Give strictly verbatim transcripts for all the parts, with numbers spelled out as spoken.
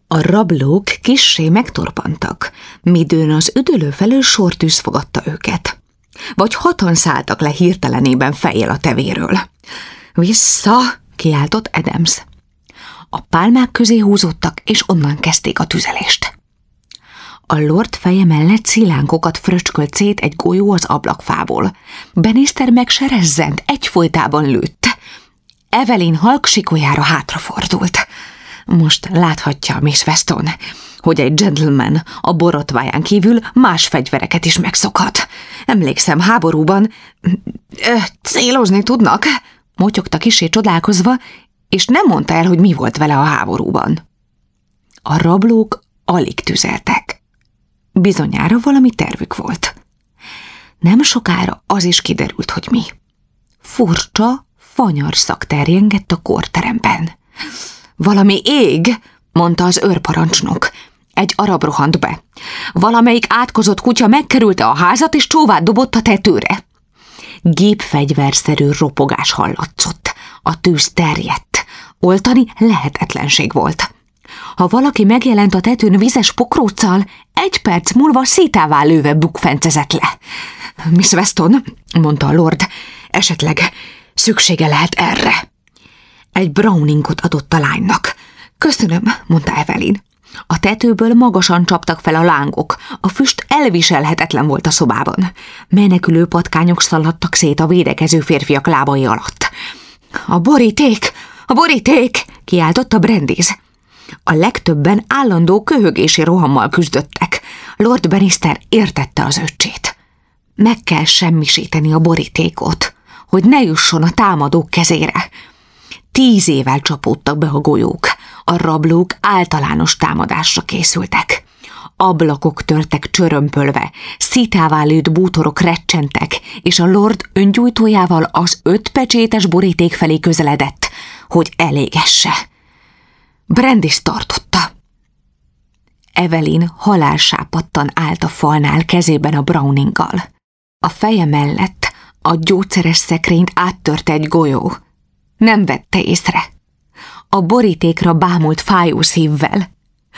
A rablók kissé megtorpantak, midőn az üdülő felől sortűz fogadta őket. Vagy hatan szálltak le hirtelenében fejjel a tevéről. Vissza, kiáltott Adams. A pálmák közé húzódtak, és onnan kezdték a tüzelést. A lord feje mellett szilánkokat fröcskölt szét egy golyó az ablakfából. Bannister meg se rezzent, egyfolytában lőtt. Evelyn halk sikolyára hátrafordult. Most láthatja Miss Weston, hogy egy gentleman a borotváján kívül más fegyvereket is megszokhat. Emlékszem, háborúban ö, célozni tudnak, motyogta kissé csodálkozva, és nem mondta el, hogy mi volt vele a háborúban. A rablók alig tüzeltek. Bizonyára valami tervük volt. Nem sokára az is kiderült, hogy mi. Furcsa, fanyarszag terjengett a kórteremben. Valami ég, mondta az őrparancsnok. Egy arab rohant be. Valamelyik átkozott kutya megkerülte a házat, és csóvát dobott a tetőre. Gépfegyverszerű ropogás hallatszott. A tűz terjedt. Oltani lehetetlenség volt. Ha valaki megjelent a tetőn vizes pokróccal, egy perc múlva szétává lőve bukfencezett le. Miss Weston, mondta a lord, esetleg szüksége lehet erre. Egy browningot adott a lánynak. Köszönöm, mondta Evelyn. A tetőből magasan csaptak fel a lángok, a füst elviselhetetlen volt a szobában. Menekülő patkányok szaladtak szét a védekező férfiak lábai alatt. A boríték! A boríték! Kiáltotta Brandies. A legtöbben állandó köhögési rohammal küzdöttek. Lord Bannister értette az öccsét. Meg kell semmisíteni a borítékot, hogy ne jusson a támadók kezére. Tíz évvel csapódtak be a golyók. A rablók általános támadásra készültek. Ablakok törtek csörömpölve, szitává lőtt bútorok recsentek, és a lord öngyújtójával az öt pecsétes boríték felé közeledett, hogy elégesse. Brandies tartotta. Evelyn halálsápadtan állt a falnál kezében a browninggal. A feje mellett a gyógyszeres szekrényt áttörte egy golyó. Nem vette észre. A borítékra bámult fájó szívvel.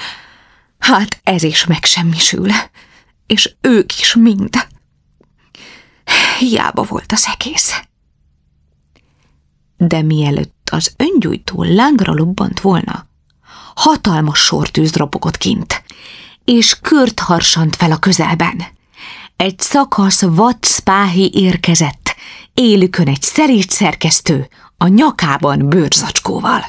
Hát ez is megsemmisül, és ők is mind. Hiába volt a szekész. De mielőtt az öngyújtó lángra lobbant volna, hatalmas sortűz ropogott kint, és kürt harsant fel a közelben. Egy szakasz vad spáhi érkezett, élükön egy szeréd szerkesztő, a nyakában bőrzacskóval.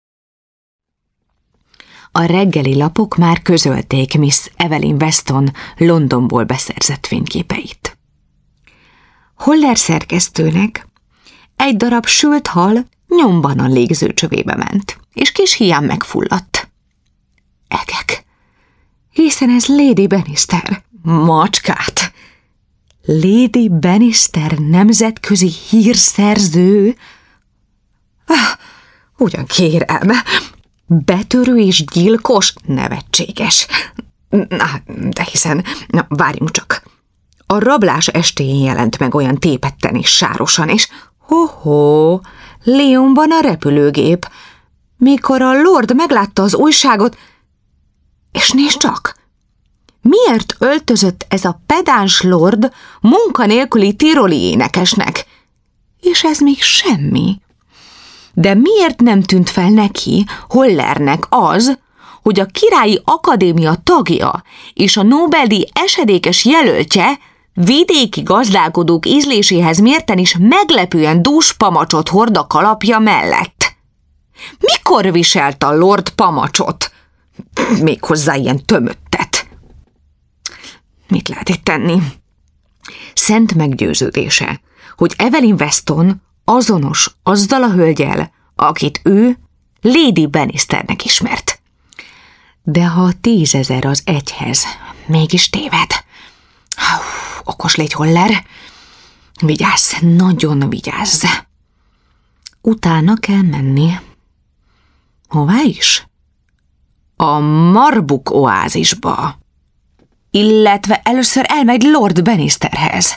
A reggeli lapok már közölték Miss Evelyn Weston Londonból beszerzett fényképeit. Holler szerkesztőnek egy darab sült hal nyomban a légzőcsövébe ment, és kis híján megfulladt. Egek, hiszen ez Lady Bannister. Macskát! Lady Bannister nemzetközi hírszerző? Ah, ugyan kérem, betörő és gyilkos, nevetséges. Na, de hiszen, na, várjunk csak. A rablás estéjén jelent meg olyan tépetten és sárosan, és ho-ho, Lyonban a repülőgép. Mikor a lord meglátta az újságot, és nézd csak, miért öltözött ez a pedáns lord munkanélküli tiroli énekesnek? És ez még semmi. De miért nem tűnt fel neki, Hollernek az, hogy a Királyi Akadémia tagja és a Nobel-díj esedékes jelöltje vidéki gazdálkodók ízléséhez mérten is meglepően dús pamacsot hord a kalapja mellett? Mikor viselt a lord pamacsot? Méghozzá ilyen tömöttet. Mit lehet itt tenni? Szent meggyőződése, hogy Evelyn Weston azonos azzal a hölgyel, akit ő Lady Bannisternek ismert. De ha a tízezer az egyhez, mégis téved. Hú, okos légy, Holler. Vigyázz, nagyon vigyázz. Utána kell menni. Hová is? A Marbuk oázisba. Illetve először elmegy Lord Bannisterhez.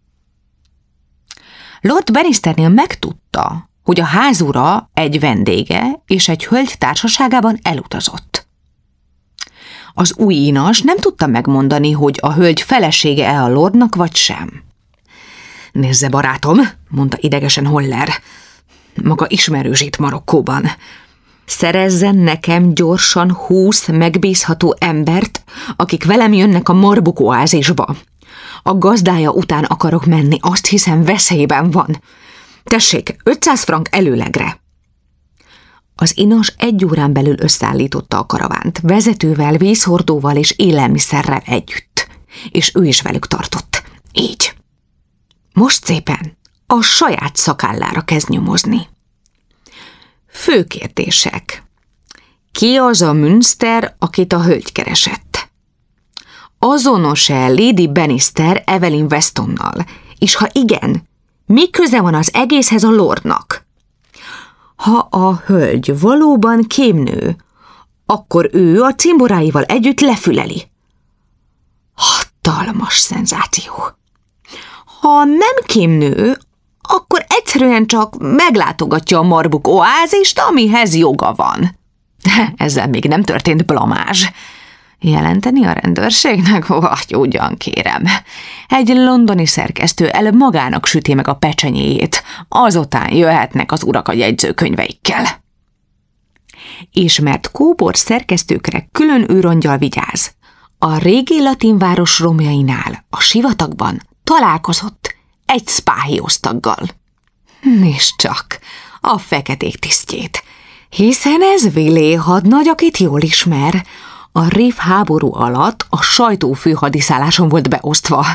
Lord Bannisternél megtudta, hogy a házura egy vendége és egy hölgy társaságában elutazott. Az új inas nem tudta megmondani, hogy a hölgy felesége-e a lordnak, vagy sem. Nézze, barátom, mondta idegesen Holler, maga ismerősít Marokkóban. Szerezzen nekem gyorsan húsz megbízható embert, akik velem jönnek a Marbuk oázisba. A gazdája után akarok menni, azt hiszem veszélyben van. Tessék, ötszáz frank előlegre. Az inas egy órán belül összeállította a karavánt, vezetővel, vízhordóval és élelmiszerrel együtt, és ő is velük tartott. Így. Most szépen a saját szakállára kezd nyomozni. Fő kérdések. Ki az a Münster, akit a hölgy keresett? Azonos-e Lady Bannister Evelyn Westonnal? És ha igen, mi köze van az egészhez a lordnak? Ha a hölgy valóban kémnő, akkor ő a cimboráival együtt lefüleli. Hatalmas szenzáció. Ha nem kémnő, akkor egyszerűen csak meglátogatja a Marbuk oázist, amihez joga van. Ezzel még nem történt blamázs. Jelenteni a rendőrségnek? Vagy ugyan kérem. Egy londoni szerkesztő előbb magának süti meg a pecsenyéjét, azután jöhetnek az urak a jegyzőkönyveikkel. És mert kóbor szerkesztőkre külön őrangyal vigyáz, a régi latin város romjainál, a sivatagban találkozott egy spáhiosztaggal. Nézd csak, a feketék tisztjét, hiszen ez Vilé hadnagy, akit jól ismer. A Rif háború alatt a sajtó főhadiszálláson volt beosztva.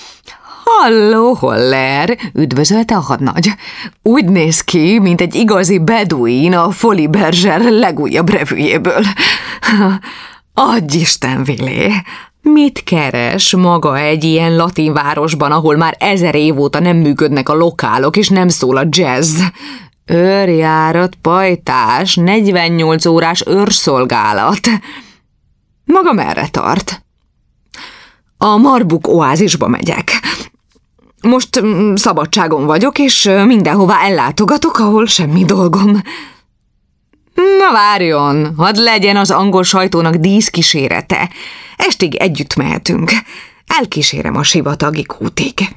Halló, Holler, üdvözölte a hadnagy. Úgy néz ki, mint egy igazi beduin a Folies Bergère legújabb revűjéből. Adj Isten, Vilé! Mit keres maga egy ilyen latin városban, ahol már ezer év óta nem működnek a lokálok, és nem szól a jazz? Őrjárat, pajtás, negyvennyolc órás őrszolgálat. Maga merre tart? A Marbuk oázisba megyek. Most szabadságon vagyok, és mindenhová ellátogatok, ahol semmi dolgom. Na várjon, hadd legyen az angol sajtónak díszkísérete. Estig együtt mehetünk. Elkísérem a sivatagi kútig.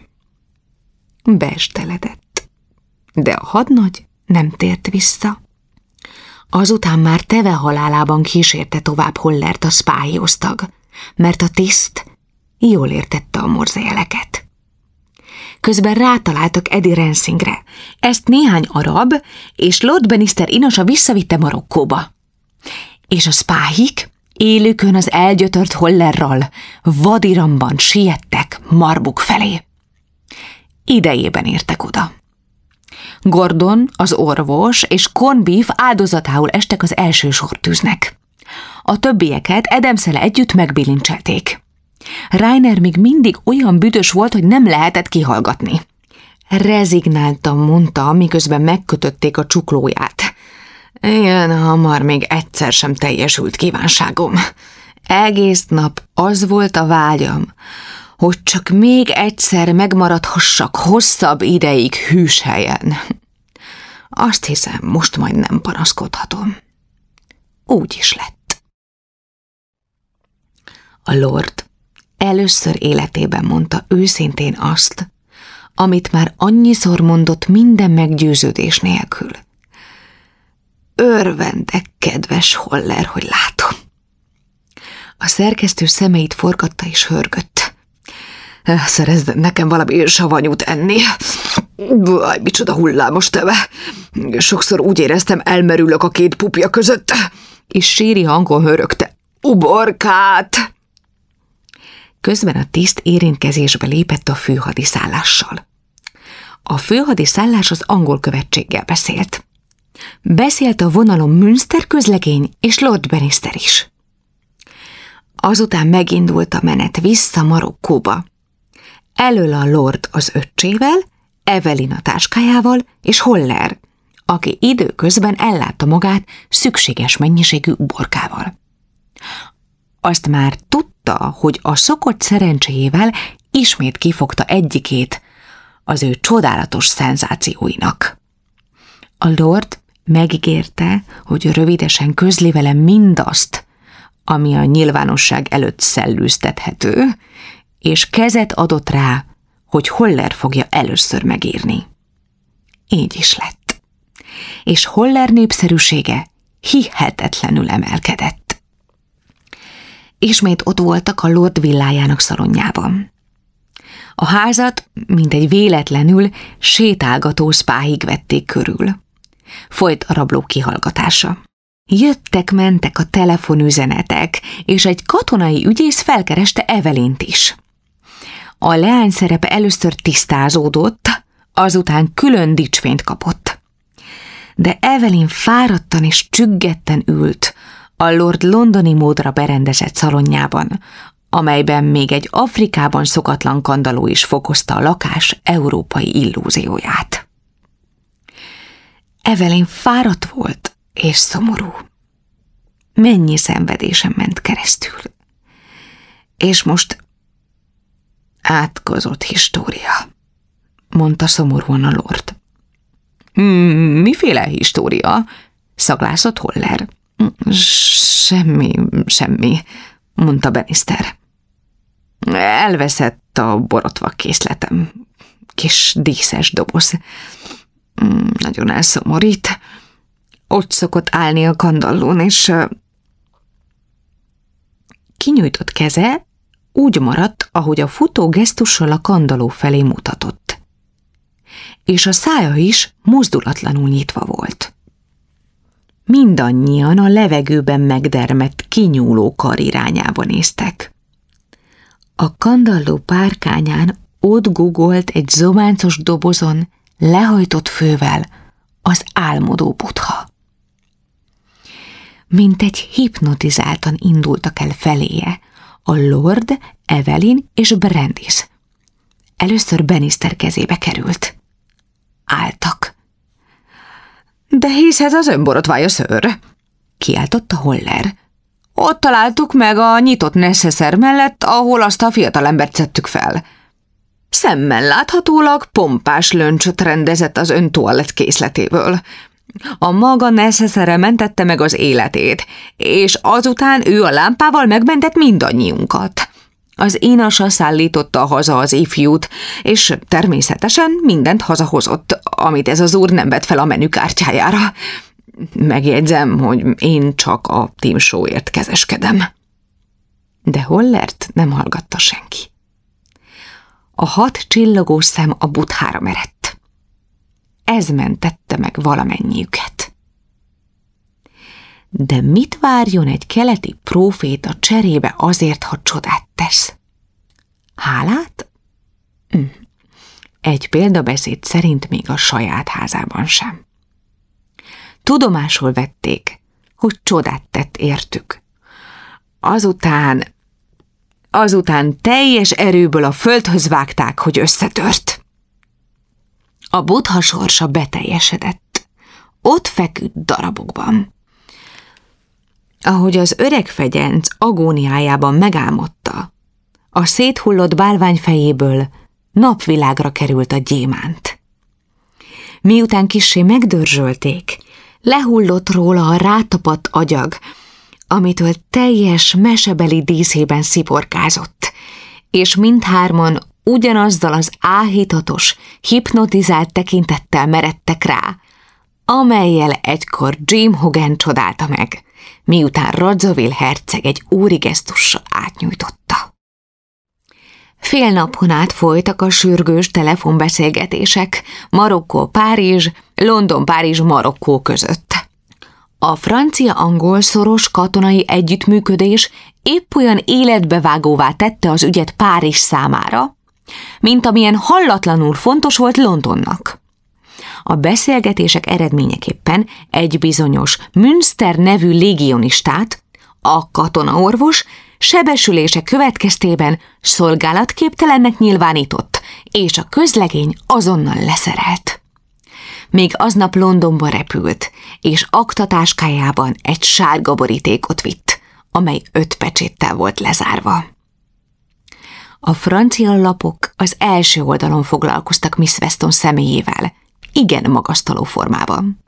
Beesteledett. De a hadnagy nem tért vissza. Azután már teve halálában kísérte tovább Hollert a spáhiosztag, mert a tiszt jól értette a morzejeleket. Közben rátaláltak Eddie Rensingre. Ezt néhány arab és Lord Bannister inasa visszavitte Marokkóba. És a spáhik élükön az elgyötört Hollerral vadiramban siettek Marbuk felé. Idejében értek oda. Gordon, az orvos és Corned Beef áldozatául estek az első sortűznek. A többieket Adamsszel együtt megbilincselték. Rainer még mindig olyan büdös volt, hogy nem lehetett kihallgatni. Rezignáltan mondta, miközben megkötötték a csuklóját. Ilyen hamar még egyszer sem teljesült kívánságom. Egész nap az volt a vágyam, hogy csak még egyszer megmaradhassak hosszabb ideig hűs helyen. Azt hiszem, most majd nem panaszkodhatom. Úgy is lett. A lord először életében mondta őszintén azt, amit már annyiszor mondott minden meggyőződés nélkül. Örvendek, kedves Holler, hogy látom. A szerkesztő szemeit forgatta és hörgött. Szerezd nekem valami savanyút enni. Vaj, micsoda hullámos teve. Sokszor úgy éreztem, elmerülök a két pupja között. És síri hangon hörögte. Uborkát! Közben a tiszt érintkezésbe lépett a főhadiszállással. A főhadiszállás az angol követséggel beszélt. Beszélt a vonalon Münster közlegény és Lord Bannister is. Azután megindult a menet vissza Marokkóba. Elől a lord az öccsével, Evelyn a táskájával és Holler, aki időközben ellátta magát szükséges mennyiségű uborkával. Azt már tudta, hogy a szokott szerencséjével ismét kifogta egyikét az ő csodálatos szenzációinak. A lord megígérte, hogy rövidesen közli vele mindazt, ami a nyilvánosság előtt szellőztethető, és kezet adott rá, hogy Holler fogja először megírni. Így is lett. És Holler népszerűsége hihetetlenül emelkedett. Ismét ott voltak a Lord villájának szalonjában. A házat mindegy véletlenül sétálgató spáig vették körül. Folyt a rablók kihallgatása. Jöttek-mentek a telefonüzenetek, és egy katonai ügyész felkereste Evelint is. A leány szerepe először tisztázódott, azután külön dicsfényt kapott. De Evelyn fáradtan és csüggetten ült a Lord londoni módra berendezett szalonjában, amelyben még egy Afrikában szokatlan kandalló is fokozta a lakás európai illúzióját. Evelyn fáradt volt és szomorú. Mennyi szenvedésen ment keresztül. És most átkozott história, mondta szomorúan a lord. Miféle história? Szaglászott Holler. Semmi, semmi, mondta Bannister. Elveszett a borotva készletem. Kis díszes doboz. Nagyon elszomorít. Ott szokott állni a kandallón, és kinyújtott keze úgy maradt, ahogy a futó gesztussal a kandalló felé mutatott. És a szája is mozdulatlanul nyitva volt. Mindannyian a levegőben megdermedt, kinyúló kar irányába néztek. A kandalló párkányán ott gugolt egy zománcos dobozon, lehajtott fővel az álmodó Buddha. Mint egy hipnotizáltan indultak el feléje a Lord, Evelyn és Brandis. Először Bannister kezébe került. Álltak. De hiszed az önborotvája, ször? Kiáltotta Holler. Ott találtuk meg a nyitott neszeszer mellett, ahol azt a fiatalembert szedtük fel. Szemmel láthatólag pompás löncsöt rendezett az ön toalett készletéből. A maga neszeszere mentette meg az életét, és azután ő a lámpával megmentett mindannyiunkat. Az inasa szállította haza az ifjút, és természetesen mindent hazahozott, amit ez az úr nem vett fel a menükártyájára. Megjegyzem, hogy én csak a Tim Showért kezeskedem. De Hollert nem hallgatta senki. A hat csillogós szem a Buddhára merett. Ez mentette meg valamennyiüket. De mit várjon egy keleti próféta cserébe azért, ha csodát tesz? Hálát? Hm. Egy példabeszéd szerint még a saját házában sem. Tudomásul vették, hogy csodát tett értük. Azután, azután teljes erőből a földhöz vágták, hogy összetört. A Buddha sorsa beteljesedett. Ott feküdt darabokban. Ahogy az öreg fegyenc agóniájában megálmodta, a széthullott bálvány fejéből napvilágra került a gyémánt. Miután kissé megdörzsölték, lehullott róla a rátapadt agyag, amitől teljes mesebeli díszében sziporkázott, és mindhárman ugyanazzal az áhítatos, hipnotizált tekintettel meredtek rá, amellyel egykor Jim Hogan csodálta meg, miután Radziwill herceg egy úri gesztussal átnyújtotta. Fél napon át folytak a sürgős telefonbeszélgetések Marokkó-Párizs, London-Párizs-Marokkó között. A francia-angol szoros katonai együttműködés épp olyan életbevágóvá tette az ügyet Párizs számára, mint amilyen hallatlanul fontos volt Londonnak. A beszélgetések eredményeképpen egy bizonyos Münster nevű légionistát, a katonaorvos sebesülése következtében szolgálatképtelennek nyilvánított, és a közlegény azonnal leszerelt. Még aznap Londonba repült, és aktatáskájában egy sárga borítékot vitt, amely öt pecséttel volt lezárva. A francia lapok az első oldalon foglalkoztak Miss Weston személyével, igen magasztaló formában.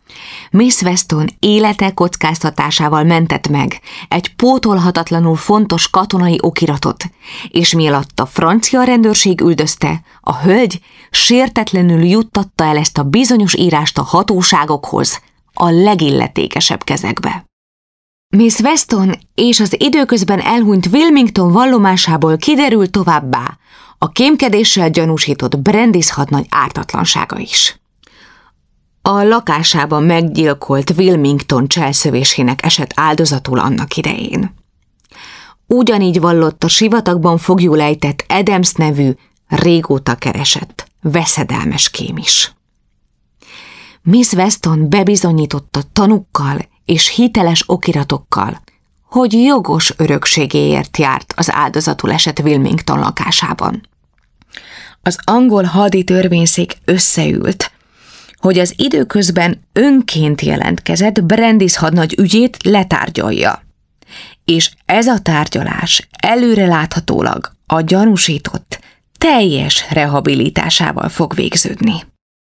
Miss Weston élete kockáztatásával mentett meg egy pótolhatatlanul fontos katonai okiratot, és mielőtt a francia rendőrség üldözte, a hölgy sértetlenül juttatta el ezt a bizonyos írást a hatóságokhoz, a legilletékesebb kezekbe. Miss Weston és az időközben elhunyt Wilmington vallomásából kiderült továbbá a kémkedéssel gyanúsított Brandis hadnagy ártatlansága is. A lakásában meggyilkolt Wilmington cselszövésének esett áldozatul annak idején. Ugyanígy vallott a sivatagban foglyul ejtett Adams nevű, régóta keresett, veszedelmes kém is. Miss Weston bebizonyította tanukkal és hiteles okiratokkal, hogy jogos örökségéért járt az áldozatul esett Wilmington lakásában. Az angol hadi törvényszék összeült, hogy az időközben önként jelentkezett Brandis hadnagy ügyét letárgyalja, és ez a tárgyalás előreláthatólag a gyanúsított teljes rehabilitásával fog végződni.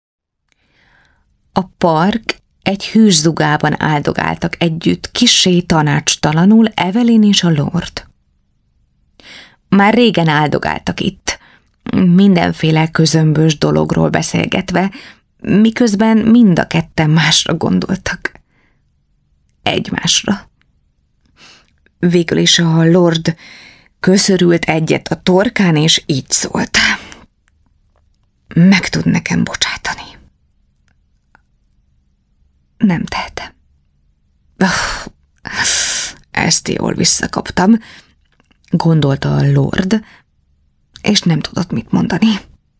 A park egy hűszugában áldogáltak együtt kissé tanácstalanul Evelyn és a lord. Már régen áldogáltak itt, mindenféle közömbös dologról beszélgetve, miközben mind a ketten másra gondoltak. Egymásra. Végül is a lord köszörült egyet a torkán, és így szólt. Meg tud nekem bocsátani. Nem tehetem. Ezt jól visszakaptam, gondolta a lord, és nem tudott mit mondani.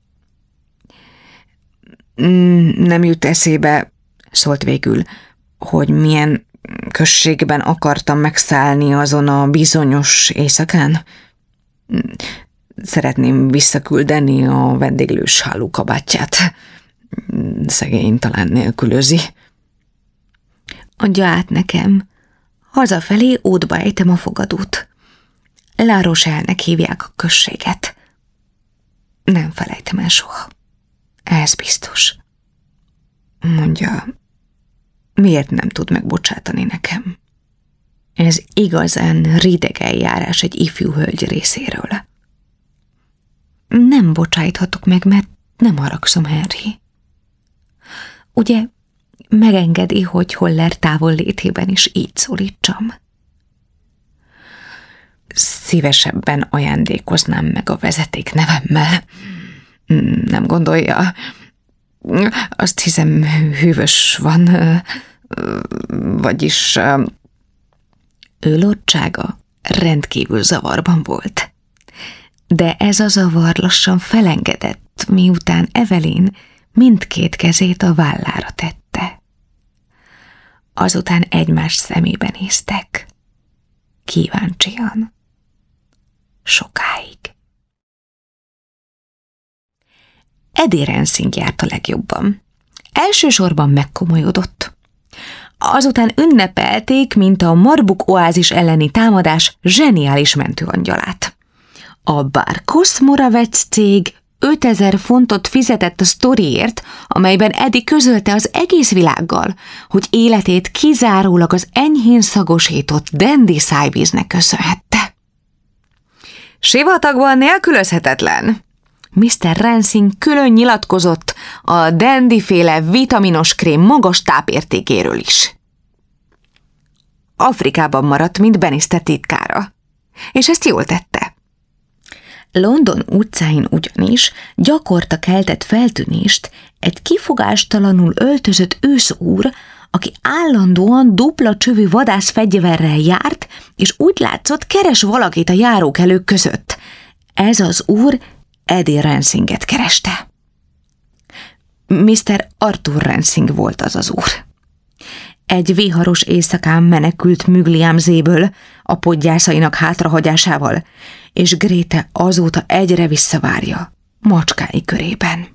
Nem jut eszébe, szólt végül, hogy milyen községben akartam megszállni azon a bizonyos éjszakán. Szeretném visszaküldeni a vendéglős hálókabátját. Szegény talán nélkülözi. Adja át nekem. Hazafelé útba ejtem a fogadót. La Rochelle-nek hívják a községet. Nem felejtem el soha. Ez biztos. Mondja, miért nem tud megbocsátani nekem? Ez igazán rideg eljárás egy ifjú hölgy részéről. Nem bocsájthatok meg, mert nem haragszom, Henry. Ugye megengedi, hogy Holler távol létében is így szólítsam? Szívesebben ajándékoznám meg a vezeték nevemmel. Nem gondolja? Azt hiszem, hűvös van, vagyis ő lordsága rendkívül zavarban volt. De ez a zavar lassan felengedett, miután Evelyn mindkét kezét a vállára tette. Azután egymás szemébe néztek. Kíváncsian. Sokáig. Eddie Rensing járt a legjobban. Elsősorban megkomolyodott. Azután ünnepelték, mint a Marbuk oázis elleni támadás zseniális mentőangyalát. A Barkos Moravec cég ötezer fontot fizetett a sztoriért, amelyben Eddie közölte az egész világgal, hogy életét kizárólag az enyhén szagosított Dandy szájvíznek köszönhette. Sivatagban nélkülözhetetlen! miszter Rensing külön nyilatkozott a Dandy-féle vitaminos krém magas tápértékéről is. Afrikában maradt, mint Bannister titkára, és ezt jól tette. London utcáin ugyanis gyakorta keltett feltűnést egy kifogástalanul öltözött őszúr, aki állandóan dupla csövű vadászfegyverrel járt, és úgy látszott, keres valakit a járókelők között. Ez az úr Eddie Rensinget kereste. miszter Arthur Rensing volt az az úr. Egy viharos éjszakán menekült Mügliamzéből a podgyászainak hátrahagyásával, és Gréte azóta egyre visszavárja macskái körében.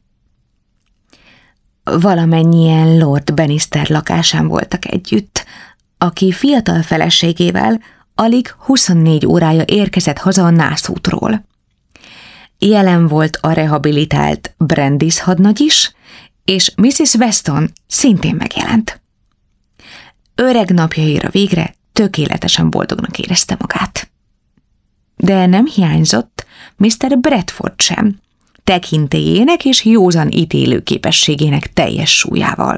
Valamennyien Lord Bannister lakásán voltak együtt, aki fiatal feleségével alig huszonnégy órája érkezett haza a nászútról. Jelen volt a rehabilitált Brandis hadnagy is, és missziz Weston szintén megjelent. öreg napjaira végre tökéletesen boldognak érezte magát. De nem hiányzott miszter Bradford sem, tekintélyének és józan ítélő képességének teljes súlyával.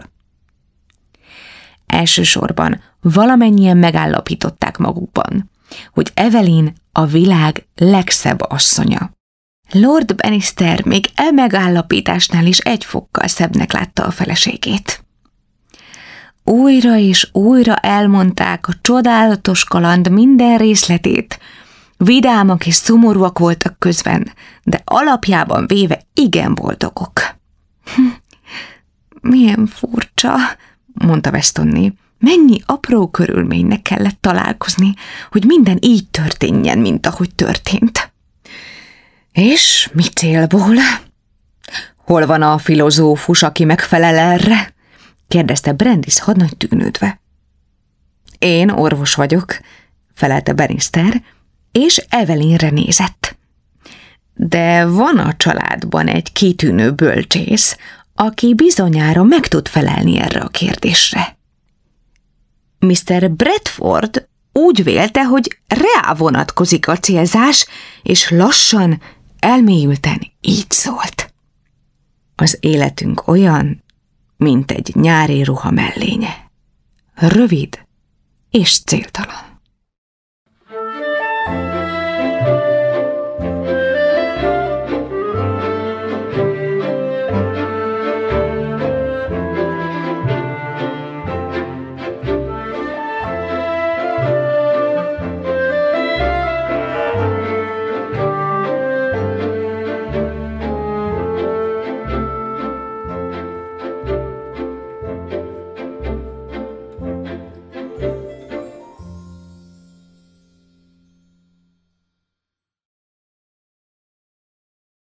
Elsősorban valamennyien megállapították magukban, hogy Evelyn a világ legszebb asszonya. Lord Bannister még e megállapításnál is egy fokkal szebbnek látta a feleségét. Újra és újra elmondták a csodálatos kaland minden részletét, vidámak és szomorúak voltak közben, de alapjában véve igen boldogok. Hm, milyen furcsa, mondta Westonné, mennyi apró körülménynek kellett találkozni, hogy minden így történjen, mint ahogy történt. És mi célból? Hol van a filozófus, aki megfelel erre? Kérdezte Brandis hadnagy tűnődve. Én orvos vagyok, felelte Bannister, és Evelynre nézett. De van a családban egy kitűnő bölcsész, aki bizonyára meg tud felelni erre a kérdésre. miszter Bradford úgy vélte, hogy reá vonatkozik a célzás, és lassan, elmélyülten így szólt. Az életünk olyan, mint egy nyári ruha mellénye. Rövid és céltalan.